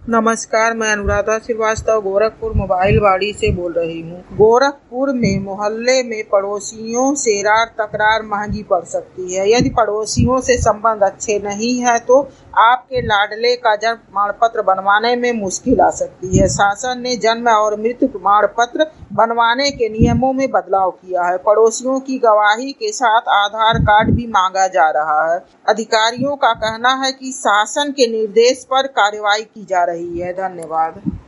नमस्कार, मैं अनुराधा श्रीवास्तव गोरखपुर मोबाइलवाड़ी से बोल रही हूँ। गोरखपुर में मोहल्ले में पड़ोसियों से रार तकरार महंगी पड़ सकती है। यदि पड़ोसियों से संबंध अच्छे नहीं है तो आपके लाडले का जन्म प्रमाण पत्र बनवाने में मुश्किल आ सकती है। शासन ने जन्म और मृत्यु प्रमाण पत्र बनवाने के नियमों में बदलाव किया है। पड़ोसियों की गवाही के साथ आधार कार्ड भी मांगा जा रहा है। अधिकारियों का कहना है कि शासन के निर्देश पर कार्रवाई की जा रही है। धन्यवाद।